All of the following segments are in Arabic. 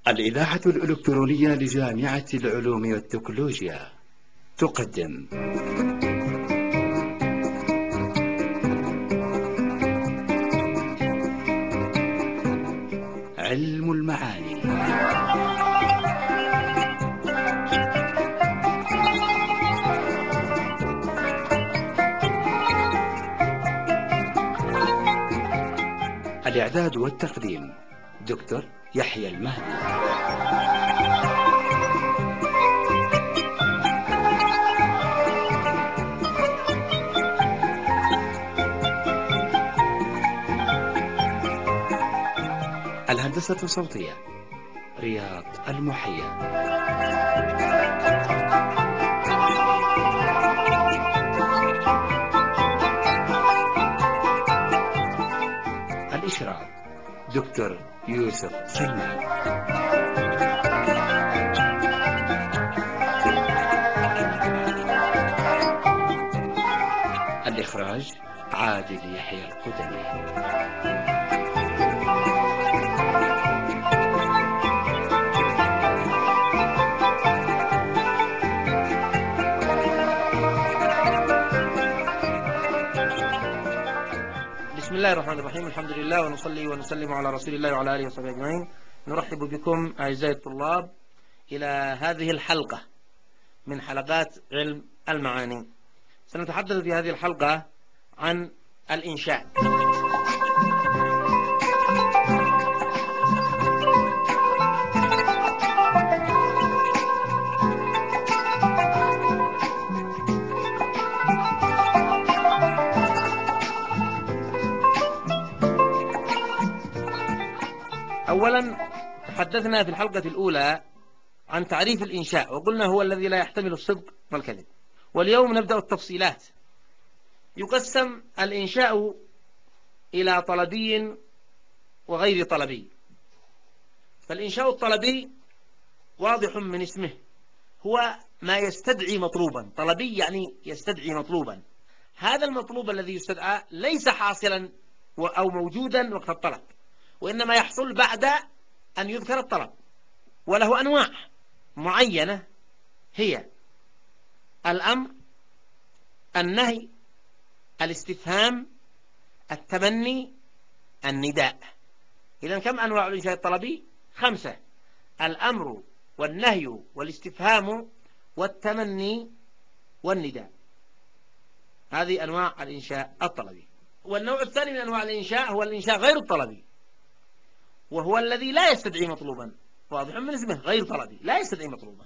الإذاعة الإلكترونية لجامعة العلوم والتكنولوجيا تقدم علم المعاني. الإعداد والتقديم دكتور يحيى المهدي. الهندسة الصوتية رياض المحيا. الإشراف دكتور يوسف سلمان. الإخراج عادل يحيى القدمي. بسم الله الرحمن الرحيم. الحمد لله ونصلي ونسلم على رسول الله وعلى آله وصحبه أجمعين. نرحب بكم أعزائي الطلاب إلى هذه الحلقة من حلقات علم المعاني. سنتحدث في هذه الحلقة عن الإنشاء. أولا تحدثنا في الحلقة الأولى عن تعريف الإنشاء وقلنا هو الذي لا يحتمل الصدق والكذب. واليوم نبدأ التفصيلات. يقسم الإنشاء إلى طلبي وغير طلبي. فالإنشاء الطلبي واضح من اسمه، هو ما يستدعي مطلوبا. طلبي يعني يستدعي مطلوبا. هذا المطلوب الذي يستدعى ليس حاصلا أو موجودا وقت الطلب، وإنما يحصل بعد أن يذكر الطلب. وله أنواع معينة هي الأمر، النهي، الاستفهام، التمني، النداء. إذن كم أنواع الإنشاء الطلبي؟ 5: الأمر والنهي والاستفهام والتمني والنداء. هذه أنواع الإنشاء الطلبي. والنوع الثاني من أنواع الإنشاء هو الإنشاء غير الطلبي، وهو الذي لا يستدعي مطلوبا. واضح من اسمه غير طلبي، لا يستدعي مطلوبا.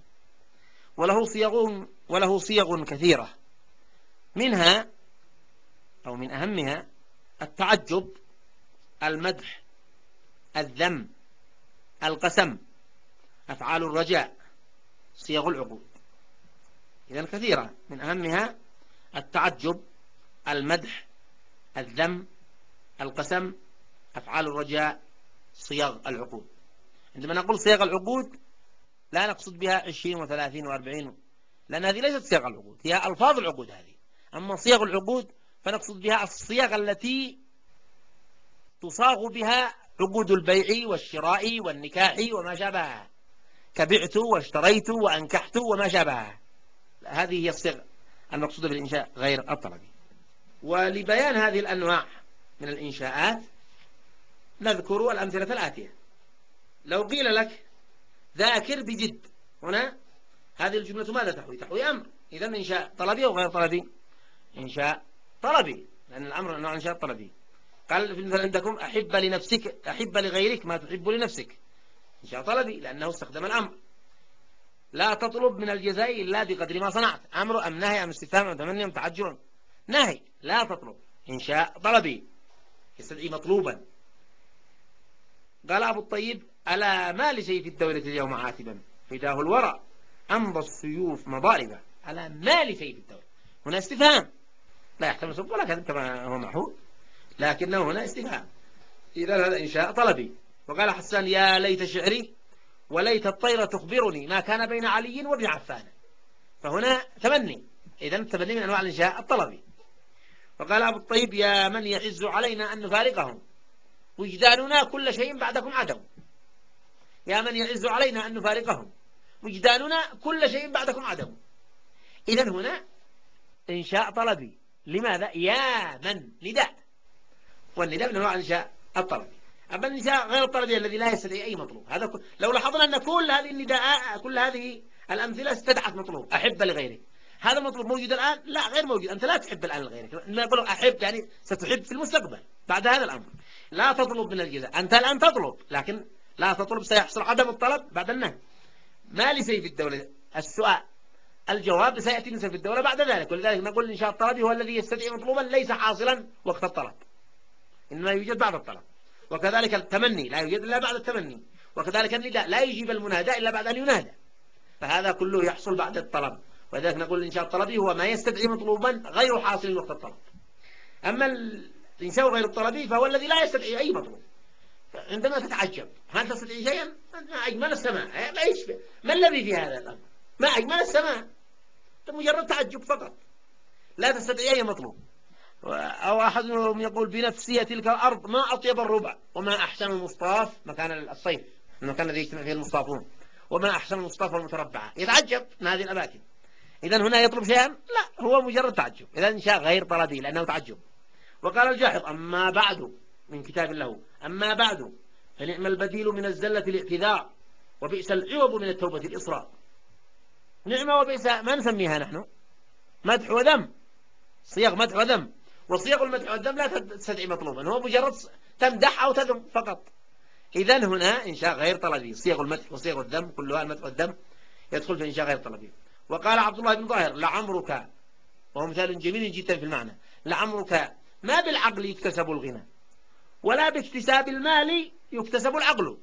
وله صيغ كثيرة، منها أو من أهمها التعجب، المدح، الذم، القسم، أفعال الرجاء، صيغ العقود. إذن كثيرة، من أهمها التعجب، المدح، الذم، القسم، أفعال الرجاء، صيغ العقود. عندما نقول صيغ العقود لا نقصد بها 20 و30 و40، لأن هذه ليست صيغ العقود، هي ألفاظ العقود هذه. أما صيغ العقود فنقصد بها الصيغ التي تصاغ بها عقود البيع والشراء والنكاح وما شابهها، كبعت واشتريت وأنكحت وما شابهها. هذه هي الصيغ المقصودة بالإنشاء غير الطلبي. ولبيان هذه الأنواع من الإنشاءات نذكر الأمثلة الآتية. لو قيل لك ذاكر بجد، هنا هذه الجملة ماذا تحوي؟ تحوي أمر. إذن إنشاء طلبي أو غير طلبي؟ إنشاء طلبي، لأن الأمر أنه إنشاء طلبي. قال في المثال عندكم أحب لنفسك، أحب لغيرك ما تحب لنفسك، إنشاء طلبي لأنه استخدم الأمر. لا تطلب من الجزاء إلا بقدر ما صنعت، أمر أم نهي أم استفهام أم تمني أم تعجب؟ نهي. لا تطلب، إنشاء طلبي يستدعي مطلوبا. قال أبو الطيب: ألا ما لسيف الدولة اليوم عاتبا فداه الورى أمضى السيوف مضاربة. ألا ما لسيف الدولة، هنا استفهام لا يحتمل صدق ولا كذب كما هو معهود، لكنه هنا استفهام. إذا هذا إنشاء طلبي. وقال حسان: يا ليت شعري وليت الطير تخبرني ما كان بين علي وابن عفان. فهنا تمني، إذا التمني من أنواع الإنشاء الطلبي. وقال أبو الطيب: يا من يعز علينا أن نفارقهم وجداننا كل شيء بعدكم عدم. يا من يعز علينا أن نفارقهم، وجداننا كل شيء بعدكم عدم. إذن هنا إنشاء طلبي. لماذا؟ يا من نداء، والنداء من أنواع الإنشاء الطلبي. أما الإنشاء غير الطلبي الذي لا يستدعي أي مطلوب، هذا لو لاحظنا أن كل هذه النداء، كل هذه الأمثلة استدعت مطلوب، أحب لغيره. هذا مطلوب موجود الآن؟ لا، غير موجود. أنت لا تحب الآن لغيرك. ما يقول أحب يعني ستحب في المستقبل بعد هذا الأمر. لا تطلب من الجزاء، أنت الآن تطلب، لكن لا تطلب، سيحصل عدم الطلب بعد النهي. ما لسيف الدولة السؤال، الجواب سيأتي من سيف الدولة بعد ذلك. ولذلك نقول الإنشاء الطلبي هو الذي يستدعي مطلوبا ليس حاصلا وقت الطلب، إنما يوجد بعد الطلب. وكذلك التمني لا يوجد إلا بعد التمني، وكذلك النداء لا يجيب المنادى إلا بعد أن ينادى، فهذا كله يحصل بعد الطلب. ولذلك نقول الإنشاء الطلبي هو ما يستدعي مطلوبا غير حاصل وقت الطلب. أما الإنشاء غير الطلبي فهو الذي لا يستدعي أي مطلوب. عندما تتعجب هل تستطيع شيئا؟ ما أجمل السماء، ما الذي في هذا الأمر؟ ما أجمل السماء، مجرد تعجب فقط، لا تستطيع أي مطلوب. أو أحدهم يقول بنفسية تلك الأرض ما أطيب الربع، وما أحسن المصطاف مكان الصيف، المكان الذي يجتمع فيه المصطافون، وما أحسن المصطاف والمتربعة. يتعجب من هذه الأماكن. إذن هنا يطلب شيئا؟ لا، هو مجرد تعجب. إذن إنشاء غير طلبي لأنه تعجب. وقال الجاحظ أما بعد، من كتاب له، أما بعد فنعم البديل من الزلة الاعتذار، وبئس العوض من التوبة الإصرار. نعمة وبئس ما نسميها نحن مدح وذم، صيغ مدح وذم، وصيغ المدح والذم لا تستدعي مطلوبا، هو مجرد تمدح أو تذم فقط. إذن هنا إنشاء غير طلبي، صيغ المدح وصيغ الذم كلها المدح والذم يدخل في إنشاء غير طلبي. وقال عبد الله بن ظاهر لعمرك، وهو مثال جميل جدا في المعنى، لعمرك ما بالعقل يكتسب الغنى، ولا باكتساب المال يكتسب العقل.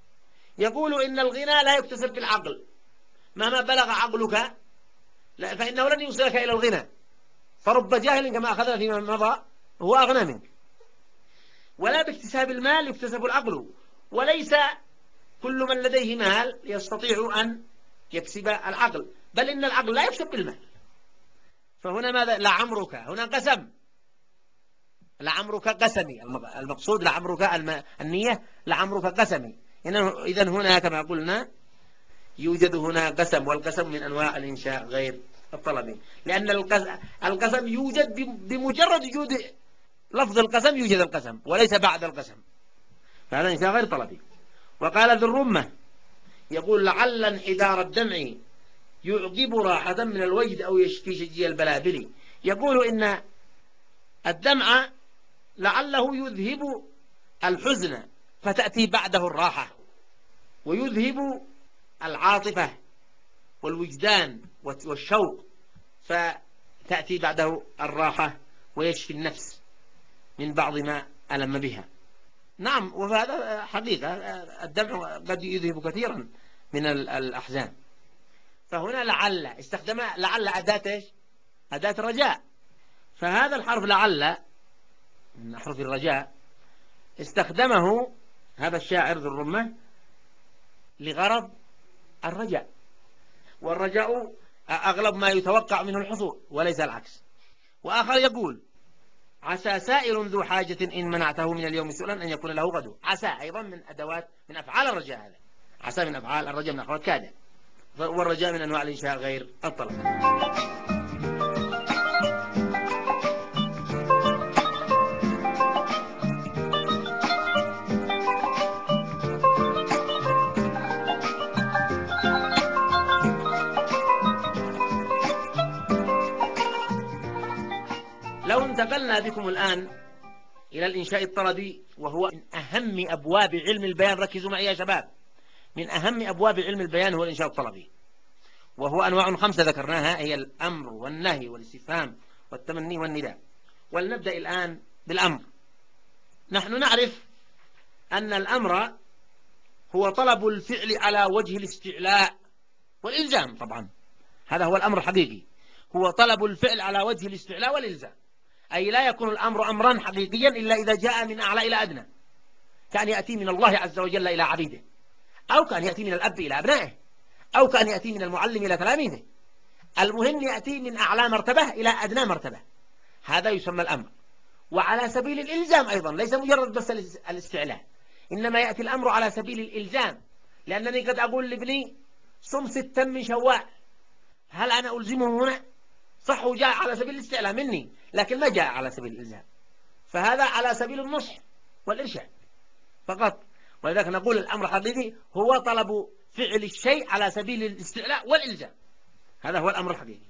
يقول إن الغنى لا يكتسب بالعقل، مهما بلغ عقلك فإنه لن يوصلك إلى الغنى، فرب جاهل كما أخذنا فيما مضى هو أغنى منك. ولا باكتساب المال يكتسب العقل، وليس كل من لديه مال يستطيع أن يكسب العقل، بل إن العقل لا يكسب بالمال. فهنا ماذا؟ لعمرك هنا قسم، لعمرك قسمي، المقصود لعمرك النية لعمرك قسمي. إذن هنا كما قلنا يوجد هنا قسم، والقسم من أنواع الإنشاء غير الطلبي، لأن القسم يوجد بمجرد وجود لفظ القسم يوجد القسم، وليس بعد القسم، فهذا إنشاء غير طلبي. وقال ذو الرمة يقول لعل انحدار الدمع يعقب راحة من الوجد أو يشفي شجي البلابل. يقول إن الدمع لعله يذهب الحزن فتأتي بعده الراحة، ويذهب العاطفة والوجدان والشوق فتأتي بعده الراحة، ويشفي النفس من بعض ما ألم بها. نعم، وهذا حقيقة، الدمع قد يذهب كثيرا من الأحزان. فهنا لعل استخدم لعل أداة إيش؟ أداة الرجاء. فهذا الحرف لعل من حرف الرجاء استخدمه هذا الشاعر ذو الرمة لغرض الرجاء، والرجاء أغلب ما يتوقع منه الحصول وليس العكس. وآخر يقول عسى سائل ذو حاجة إن منعته من اليوم سؤلا أن يكون له غدو. عسى أيضا من أدوات من أفعال الرجاء، هذا عسى من أفعال الرجاء، من أخوات كاد، والرجاء من أنواع الإنشاء غير الطلب. لو انتقلنا بكم الآن إلى الإنشاء الطلبي، وهو من أهم أبواب علم البيان، ركزوا معي يا شباب، من أهم أبواب علم البيان هو الإنشاء الطلبي، وهو أنواع 5 ذكرناها، هي الأمر والنهي والاستفهام والتمني والنداء. ولنبدأ الآن بالأمر. نحن نعرف أن الأمر هو طلب الفعل على وجه الاستعلاء والإلزام. طبعا هذا هو الأمر الحقيقي، هو طلب الفعل على وجه الاستعلاء والإلزام، أي لا يكون الأمر أمرا حقيقيا إلا إذا جاء من أعلى إلى أدنى، كان يأتي من الله عز وجل إلى عبيده، أو كان يأتي من الأب إلى أبنائه، أو كان يأتي من المعلم إلى تلاميذه. المهم يأتي من أعلى مرتبة إلى أدنى مرتبة، هذا يسمى الأمر. وعلى سبيل الإلزام أيضا، ليس مجرد بس الاستعلاء، إنما يأتي الأمر على سبيل الإلزام، لأنني قد أقول لابني صم 6 من شوال، هل أنا ألزمه هنا؟ صح، وجاء على سبيل الاستعلاء مني، لكن ما جاء على سبيل الإلزام، فهذا على سبيل النصح والإرشاد فقط. ولذلك نقول الأمر الحقيقي هو طلب فعل الشيء على سبيل الاستعلاء والإلزام، هذا هو الأمر الحقيقي.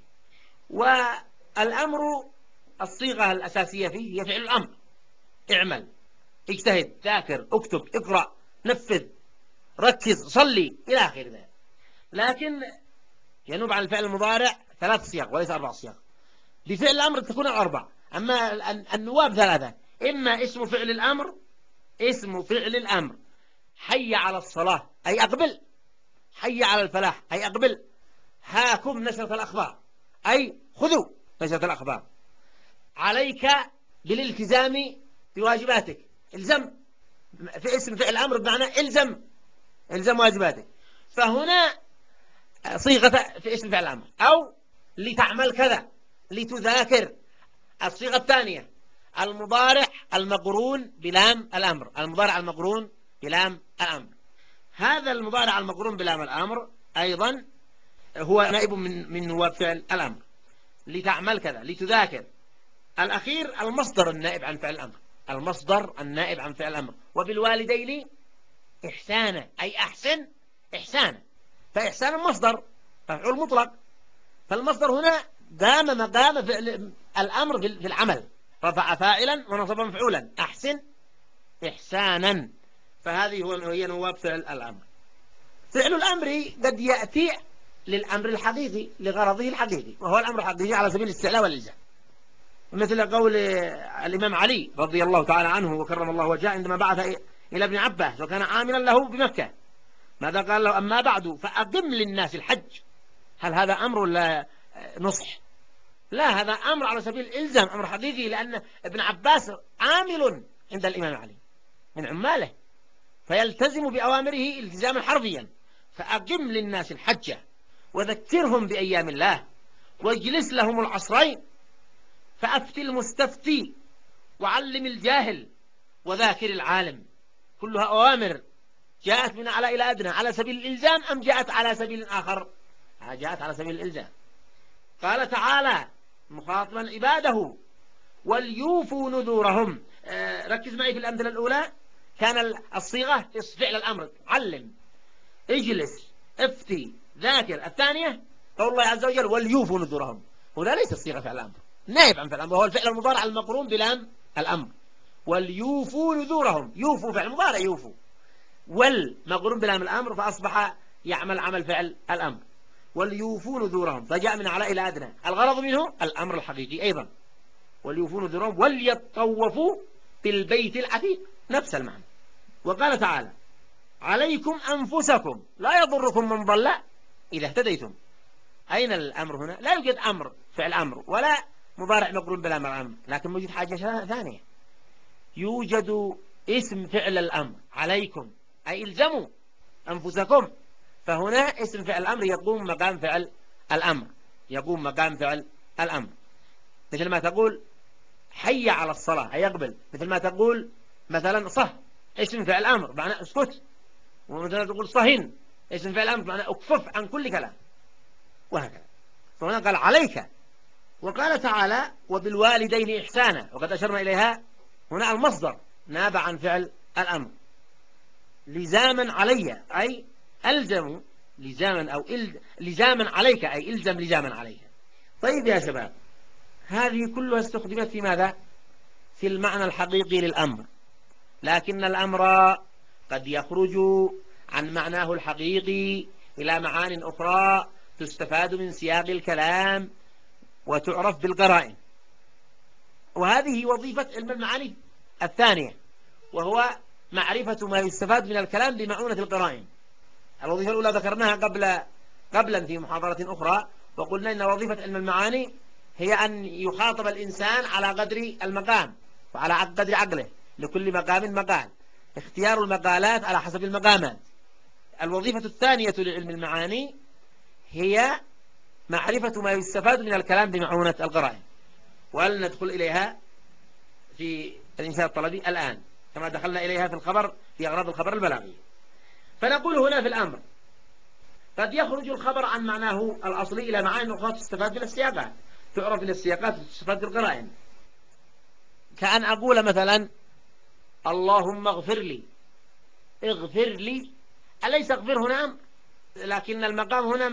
والأمر الصيغة الأساسية فيه هي فعل الأمر، اعمل، اجتهد، ذاكر، اكتب، اقرأ، نفذ، ركز، صلي، إلى آخر ذلك. لكن ينوب عن الفعل المضارع 3 صيغ وليس 4 صيغ. بفعل الأمر تكون 4، أما النواب 3. إما اسم فعل الأمر، اسم فعل الأمر حي على الصلاة أي أقبل، حي على الفلاح أي أقبل، هاكم نشرة الأخبار أي خذوا نشرة الأخبار، عليك بالالتزام بواجباتك، الزم، في اسم فعل الأمر بمعنى الزم واجباتك. فهنا صيغة في اسم فعل الأمر، أو لتعمل كذا، لتذاكر. الصيغة الثانية المضارع المقرون بلام الأمر، المضارع المقرون بلام الأمر. هذا المضارع المقرون بلام الأمر أيضا هو نائب من نواب فعل الأمر، لتعمل كذا، لتذاكر. الأخير المصدر النائب عن فعل الأمر، المصدر النائب عن فعل الأمر. وبالوالدين إحسانا أي أحسن إحسانا، فإحسان مصدر مفعول مطلق، فالمصدر هنا قام مقام فعل الأمر في العمل، رفع فاعلا ونصب مفعولا، أحسن إحسانا. فهذه هي نواب فعل الأمر. فعل الأمر قد يأتي للأمر الحقيقي لغرضه الحقيقي، وهو الأمر الحقيقي على سبيل الاستعلاء والإلزام، مثل قول الإمام علي رضي الله تعالى عنه وكرم الله وجهه عندما بعث إلى ابن عباس وكان عاملا له بمكة، ماذا قال له؟ أما بعد فأقم للناس الحج. هل هذا أمر ولا نصح؟ لا، هذا أمر على سبيل الإلزام، أمر حقيقي، لأن ابن عباس عامل عند الإمام علي من عماله، فيلتزم بأوامره التزاما حرفيا. فأقم للناس الحجة وذكرهم بأيام الله واجلس لهم العصرين، فأفتي المستفتي وعلم الجاهل وذاكر العالم. كلها أوامر جاءت من أعلى إلى أدنى على سبيل الإلزام، أم جاءت على سبيل آخر؟ جاءت على سبيل الإلزام. قال تعالى مخاطبا عباده وليوفوا نذورهم. ركز معي في الأمثلة الأولى كان الصيغة فعل الأمر، علم، اجلس، افتي، ذاكر. الثانية قول الله عز وجل وليوفوا نذورهم، هنا ليس الصيغة فعل الأمر، نائب عن فعل الأمر، وهو الفعل المضارع المقرون بلام الأمر. وليوفوا نذورهم، يوفوا فعل مضارع يوفوا، والمقرون بلام الأمر فأصبح يعمل عمل فعل الأمر. وليوفوا نذورهم فجاء من أعلى إلى أدنى، الغرض منه الأمر الحقيقي أيضا. وليوفوا نذورهم وليطوفوا بالبيت العتيق، نفس المعنى. وقال تعالى عليكم أنفسكم لا يضركم من ضل إذا اهتديتم. أين الأمر هنا؟ لا يوجد أمر فعل أمر ولا مضارع مقرون بلام الأمر، لكن موجود حاجة ثانية، يوجد اسم فعل الأمر، عليكم أي إلزموا أنفسكم. فهنا اسم فعل الأمر يقوم مقام فعل الأمر، يقوم مقام فعل الأمر. مثل ما تقول حي على الصلاة أي يقبل، مثل ما تقول مثلا صه اسم فعل الأمر معنى اسكت، ومثلا تقول صهن اسم فعل الأمر معنى اكفف عن كل كلام، وهكذا. فهنا قال عليك. وقال تعالى وبالوالدين إحسانا، وقد أشرنا إليها. هنا المصدر نابع عن فعل الأمر، لزاما علي أي ألزم لزاما، أو لزاما عليك أي إلزم لزاما عليك. طيب يا شباب، هذه كلها استخدمت في ماذا؟ في المعنى الحقيقي للأمر، لكن الأمر قد يخرج عن معناه الحقيقي إلى معان أخرى تستفاد من سياق الكلام وتعرف بالقرائن. وهذه وظيفة علم المعاني الثانية، وهو معرفة ما يستفاد من الكلام بمعونة القرائن. الوظيفة الأولى ذكرناها قبلا في محاضرة أخرى، وقلنا إن وظيفة علم المعاني هي أن يخاطب الإنسان على قدر المقام وعلى قدر عقله، لكل مقام مقال، اختيار المقالات على حسب المقامات. الوظيفة الثانية لعلم المعاني هي معرفة ما يستفاد من الكلام بمعونة القرائن، ولن ندخل إليها في الإنشاء الطلبي الآن كما دخلنا إليها في الخبر، في أغراض الخبر البلاغي. فنقول هنا في الأمر قد يخرج الخبر عن معناه الأصلي إلى معاني أخرى تستفاد من السياقات، تعرف من السياقات وتستفاد بالقرائن. كأن أقول مثلا اللهم اغفر لي، اغفر لي، أليس اغفر هنا أمر؟ لكن المقام هنا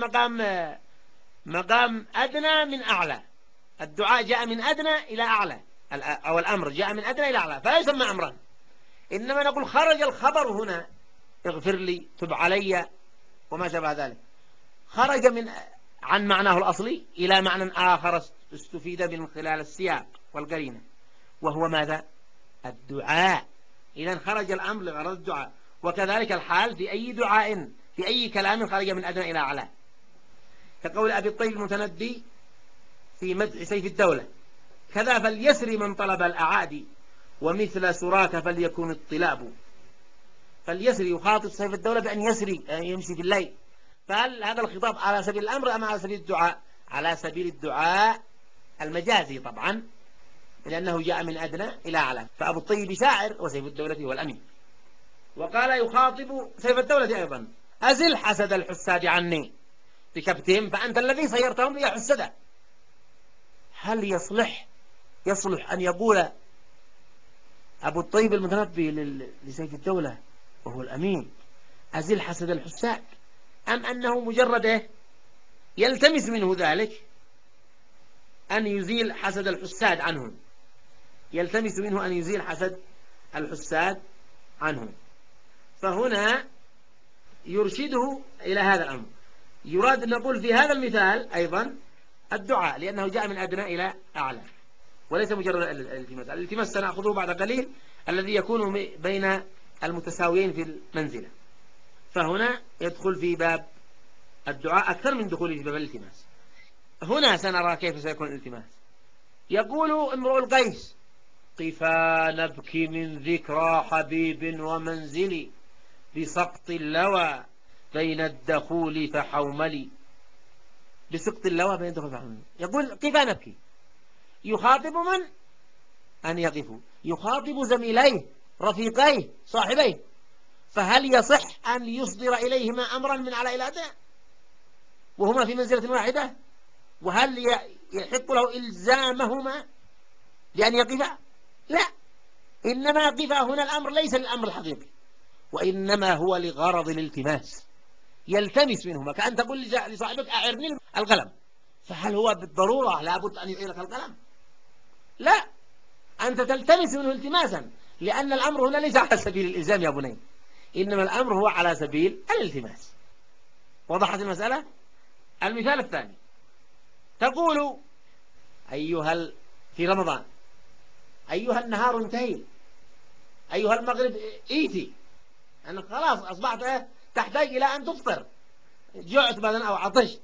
مقام أدنى من أعلى. الدعاء جاء من أدنى إلى أعلى، أو الأمر جاء من أدنى إلى أعلى، فلا يسمى أمرا. إنما نقول خرج الخبر هنا اغفر لي، تب علي، وما شابه ذلك، خرج عن معناه الأصلي إلى معنى آخر استفيد من خلال السياق والقرينة، وهو ماذا؟ الدعاء. إذا خرج الأمر لغرض الدعاء. وكذلك الحال في أي دعاء، في أي كلام خرج من أدنى إلى أعلى، كقول أبي الطيب المتنبي في مدح سيف الدولة: كذا فليسري من طلب الأعادي، ومثل سراك فليكن الطلاب. فليسري، يخاطب سيف الدولة بأن يسري، يعني يمشي في الليل. فهل هذا الخطاب على سبيل الأمر أم على سبيل الدعاء؟ على سبيل الدعاء المجازي طبعا، لأنه جاء من أدنى إلى أعلى. فأبو الطيب شاعر وسيف الدولة هو الأمير. وقال يخاطب سيف الدولة أيضا: أزل حسد الحساد عني بكبتهم فأنت الذي صيرتهم لي حسدا. هل يصلح أن يقول أبو الطيب المتنبي لسيف الدولة وهو الأمين أزل حسد الحساد، أم أنه مجرد يلتمس منه ذلك أن يزيل حسد الحساد عنه، يلتمس منه أن يزيل حسد الحساد عنه؟ فهنا يرشده إلى هذا الأمر. يراد أن نقول في هذا المثال أيضا الدعاء، لأنه جاء من أدنى إلى أعلى، وليس مجرد الالتماس. الالتماس سنأخذه بعد قليل، الذي يكون بين المتساويين في المنزلة. فهنا يدخل في باب الدعاء أكثر من دخوله في باب الالتماس. هنا سنرى كيف سيكون الالتماس. يقول امرؤ القيس: قفا نبكي من ذكرى حبيب ومنزلي، بسقط اللوى بين الدخول فحوملي. بسقط اللوى بين الدخول فحوملي، يقول قفا نبكي. يخاطب من؟ أن يقفوا، يخاطب زميليه رفيقيه صاحبيه. فهل يصح أن يصدر إليهما أمرا من على إلى أدنى وهما في منزلة واحدة؟ وهل يحق له إلزامهما بأن يقفا؟ لا، إنما قفا هنا الأمر ليس للأمر الحقيقي، وإنما هو لغرض الالتماس، يلتمس منهما، كأن تقول لصاحبك أعرني القلم. فهل هو بالضرورة لابد أن يعيرك القلم؟ لا، أنت تلتمس منه التماسا، لأن الأمر هنا ليس على سبيل الإلزام يا بني، إنما الأمر هو على سبيل الالتماس. وضحت المسألة؟ المثال الثاني: تقول في رمضان: أيها النهار انتهي، أيها المغرب إيتي. أنك خلاص أصبحت تحتاج إلى أن تفطر، جعت مثلا أو عطشت.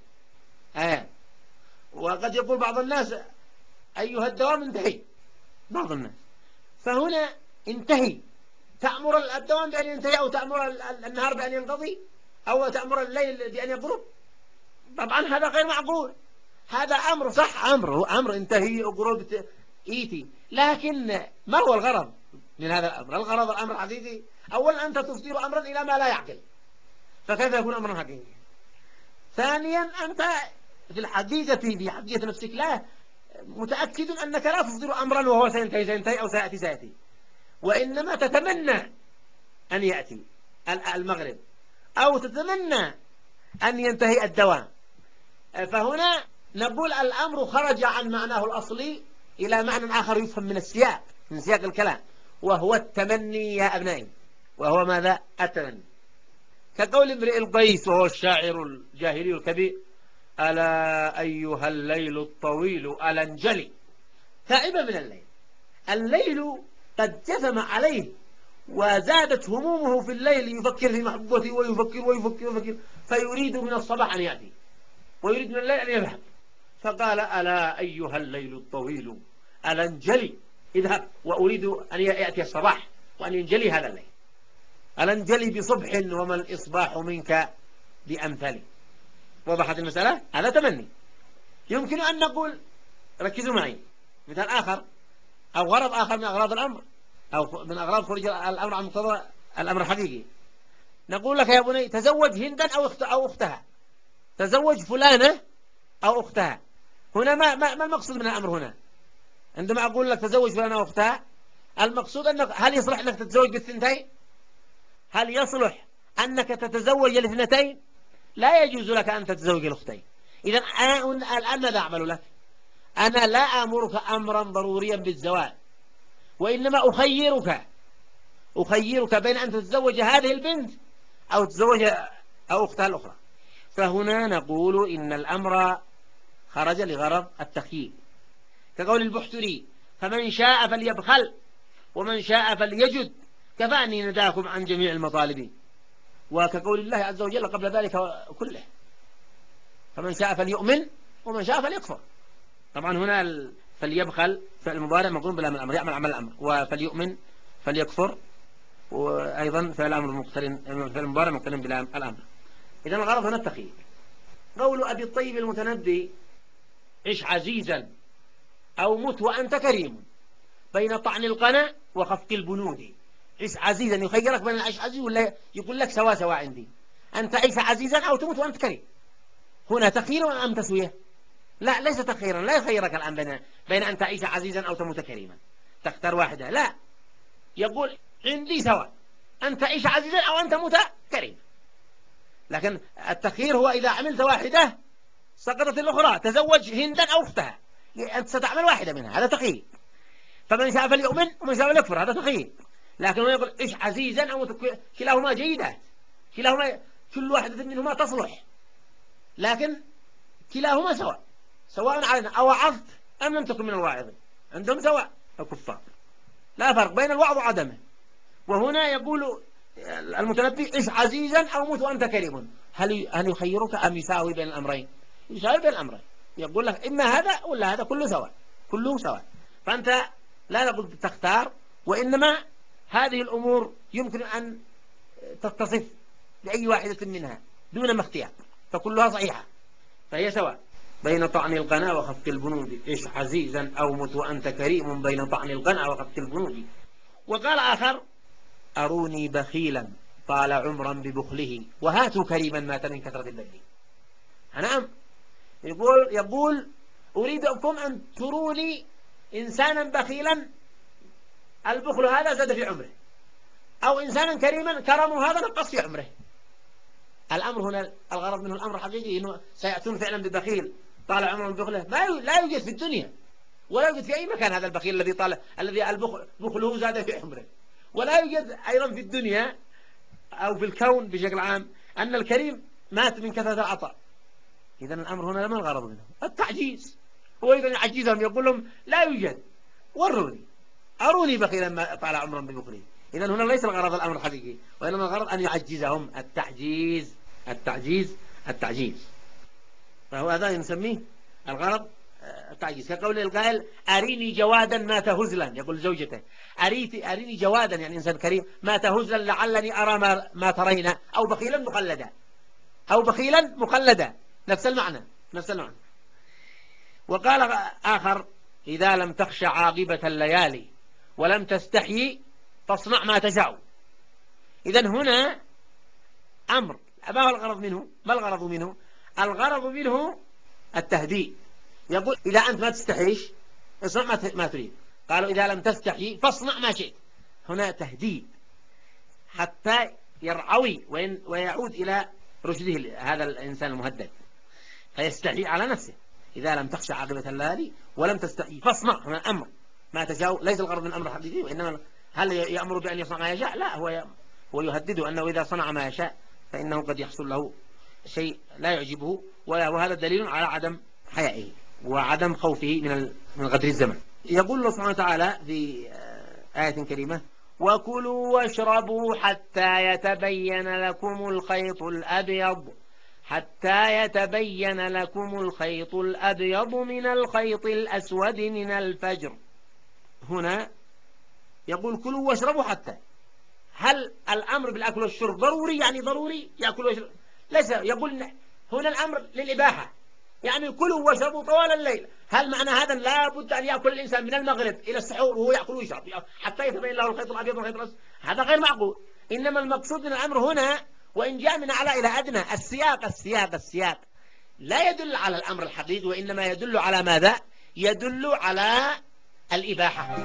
وقد يقول بعض الناس: أيها الدوام انتهي، بعض الناس. فهنا انتهي، تأمر الدوام بأن ينتهي، أو تأمر النهار بأن ينقضي، أو تأمر الليل بأن يقرب؟ طبعا هذا غير معقول. هذا أمر صح، أمر انتهي، أقرب، إيتي، لكن ما هو الغرض من هذا الأمر؟ الغرض الأمر حقيقي. أولا أنت تصدر أمرا إلى ما لا يعقل، فكيف يكون أمرا حقيقي؟ ثانيا أنت في حقيقة نفسك لا متأكد أنك لا تصدر أمرا وهو سينتهي أو سيأتي، وإنما تتمنى أن يأتي المغرب، أو تتمنى أن ينتهي الدوام. فهنا نقول الأمر خرج عن معناه الأصلي إلى معنى آخر يفهم من سياق الكلام، وهو التمني يا أبنائي. وهو ماذا؟ التمني. كقول امرئ القيس وهو الشاعر الجاهلي الكبير: ألا أيها الليل الطويل ألا انجلي. تائبا من الليل قد جثم عليه، وزادت همومه في الليل، يفكر في محبوبته ويفكر فيريد من الصباح أن يأتي، ويريد من الليل أن يذهب. فقال: ألا أيها الليل الطويل ألا انجلي، اذهب، وأريد أن يأتي الصباح وأن ينجلي هذا الليل. ألا انجلي بصبح وما الإصباح منك بأمثلي. وضحت المسألة؟ هذا تمني. يمكن أن نقول، ركزوا معي، مثال آخر أو غرض آخر من أغراض الأمر، أو من أغراض خروج الأمر عن مقتضى الأمر الحقيقي. نقول لك يا بني تزوج هندا أو أختها، تزوج فلانة أو أختها. هنا ما المقصود من الأمر هنا؟ عندما أقول لك تزوج فلانة أو أختها، المقصود أنك هل يصلح أنك تتزوج بالثنتين؟ هل يصلح أنك تتزوج الاثنتين؟ لا يجوز لك أن تتزوج الأختين. إذا أنا الآن ماذا أعمل لك؟ أنا لا أمرك أمرا ضروريا بالزواج، وإنما أخيرك بين أن تتزوج هذه البنت أو تتزوج أو أختها الأخرى. فهنا نقول إن الأمر خرج لغرض التخيير، كقول البحتري: فمن شاء فليبخل ومن شاء فليجد، كفاني نداكم عن جميع المطالب. وكقول الله عز وجل قبل ذلك كله: فمن شاء فليؤمن ومن شاء فليكفر. طبعا هنا فليبخل فعل المضارع مقرون بلام الأمر، يعمل عمل الأمر، وفليؤمن فليكفر وأيضا فعل الأمر مقترن، فعل المضارع مقترن بلام الأمر. إذا الغرض هنا التخيير. قول أبي الطيب المتنبي: عش عزيزا أو مت وأنت كريم بين طعن القنا وخفق البنود. عش عزيزا يخيرك بين العيش عزيز ولا يقول لك سوا سوا عندي، أنت عيش عزيزا أو تموت وأنت كريم. هنا تخيير أم تسوية؟ لا، ليس تخييرا، لا يخيرك الآن بين أن تعيش عزيزا أو تموت كريما، تختار واحدة. لا، يقول عندي سواء، أن تعيش عزيزا أو أن تموت كريما. لكن التخيير هو إذا عملت واحدة سقطت الأخرى، تزوج هندا أو أختها، أنت ستعمل واحدة منها، هذا تخيير. فمن شاء فليؤمن ومن شاء فليكفر، هذا تخيير. لكن هو يقول عيش عزيزا أو كلاهما جيدات، كلاهما كل واحدة منهما تصلح، لكن كلاهما سواء علينا أوعظت أم لم تكن من الواعظين، عندهم سواء الكفار، لا فرق بين الوعظ وعدمه. وهنا يقول المتنبي: عش عزيزا أو موت وأنت كريم. هل يخيرك أم يساوي بين الأمرين؟ يساوي بين الأمرين، يقول لك إما هذا ولا هذا، كله سواء، كله سواء. فأنت لا نقول تختار، وإنما هذه الأمور يمكن أن تتصف بأي واحدة منها دون ما اختيار، فكلها صحيحة، فهي سواء. بين طعن القنا وخفق البنود، عش عزيزا أو مت وأنت كريم بين طعن القنا وخفق البنود. وقال آخر: أروني بخيلا طال عمرا ببخله وهاتوا كريما مات من كثرة البذل. نعم، يقول أريدكم أن تروني إنسانا بخيلا البخل هذا زاد في عمره، أو إنسانا كريما كرمه هذا نقص في عمره. الأمر هنا الغرض منه الأمر حقيقي، إنه سيأتون فعلا ببخيل طال عمره ببخله، لا يوجد في الدنيا ولا يوجد في أي مكان هذا البخيل الذي بخله زاد في عمره. ولا يوجد أيضا في الدنيا أو في الكون بشكل عام أن الكريم مات من كثرة العطاء. إذن الأمر هنا ما الغرض منه؟ التعجيز. هو إذا يعجزهم يقول لهم لا يوجد، وروني، أروني بخيلا ما طال عمرا ببخله. إذن هنا ليس الغرض الأمر الحقيقي، وإنما الغرض أن يعجزهم، التعجيز التعجيز التعجيز. فهو هذا نسميه الغرض التعجيز. كقول القائل: أريني جوادا مات هزلا، يقول زوجته: أريني جوادا، يعني إنسان كريم، مات هزلا لعلني أرى ما ترين، أو بخيلا مخلدا، أو بخيلا مخلدا، نفس المعنى، نفس المعنى. وقال آخر: إذا لم تخش عاقبة الليالي ولم تستحيي فاصنع ما تشاء. إذن هنا أمر، ما هو الغرض منه؟ ما الغرض منه؟ الغرض منه التهديد. يقول إذا أنت ما تستحيش اصنع ما تريد. قالوا إذا لم تستحي فاصنع ما شئت. هنا تهديد حتى يرعوي ويعود إلى رشده هذا الإنسان المهدد، فيستحي على نفسه. إذا لم تخشى عاقبة الليالي ولم تستحي فاصنع. هنا أمر ما تشاء، ليس الغرض من أمر حقيقي، وإنما هل يأمر بأن يصنع ما يشاء؟ لا، هو يهدده أنه إذا صنع ما يشاء فإنه قد يحصل له شيء لا يعجبه، وهذا دليل على عدم حيائه وعدم خوفه من غدر الزمن. يقول الله سبحانه وتعالى في آية كريمة: وكلوا واشربوا حتى يتبين لكم الخيط الأبيض من الخيط الأسود من الفجر. هنا يقول كلوا واشربوا حتى. هل الأمر بالأكل والشرب ضروري؟ يعني ضروري يأكل ويشرب؟ ليس. يقول هنا الأمر للإباحة، يعني كلوا واشربوا طوال الليل. هل معنى هذا لا بد أن يأكل الإنسان من المغرب إلى السحور وهو يأكل ويشرب حتى يتبين له الخيط الأبيض من الخيط الأسود؟ هذا غير معقول. إنما المقصود من الأمر هنا وإن جاء من أعلى إلى أدنى. السياق لا يدل على الأمر الحقيقي، وإنما يدل على ماذا؟ يدل على الإباحة.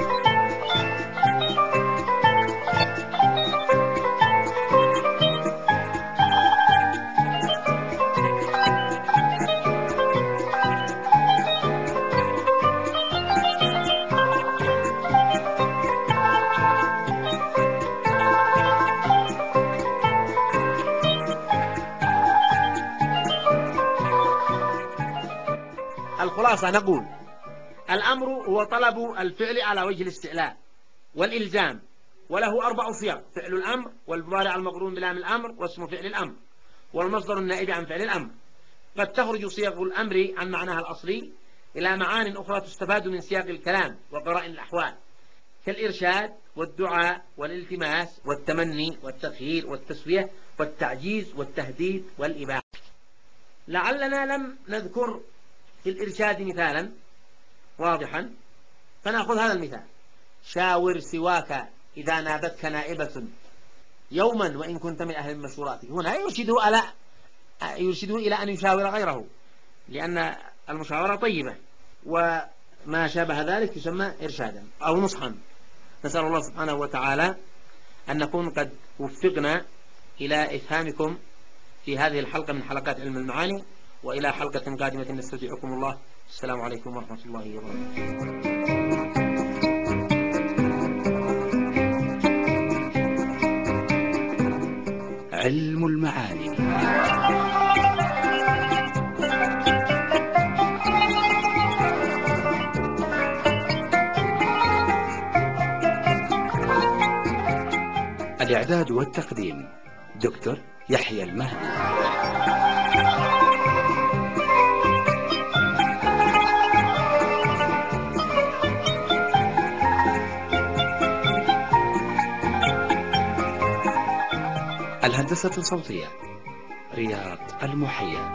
الخلاصة نقول: الأمر هو طلب الفعل على وجه الاستعلاء والإلزام، وله 4 صيغ: فعل الأمر، والمضارع المقرون بلام الأمر، واسم فعل الأمر، والمصدر النائب عن فعل الأمر. قد تخرج صيغ الأمر عن معناها الأصلي إلى معان أخرى تستفاد من سياق الكلام وقرائن الأحوال، كالإرشاد والدعاء والالتماس والتمني والتخيير والتسوية والتعجيز والتهديد والإباحة. لعلنا لم نذكر في الإرشاد مثالا واضحا، فنأخذ هذا المثال: شاور سواك إذا نابتك نائبة يوما وإن كنت من أهل المشورات. هنا يرشده إلى أن يشاور غيره، لأن المشاورة طيبة، وما شابه ذلك يسمى إرشادا أو نصحا. نسأل الله سبحانه وتعالى أن نكون قد وفقنا إلى إفهامكم في هذه الحلقة من حلقات علم المعاني، وإلى حلقة قادمة نستودعكم الله. السلام عليكم ورحمة الله وبركاته. علم المعاني. الإعداد والتقديم دكتور يحيى المهدي. الهندسة الصوتية رياض المحية.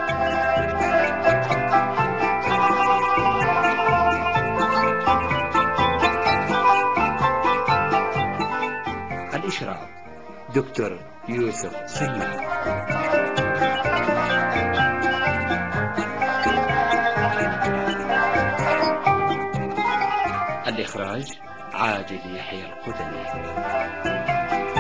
الإشراف دكتور يوسف سلمان. الإخراج عادل يحيى القدمي.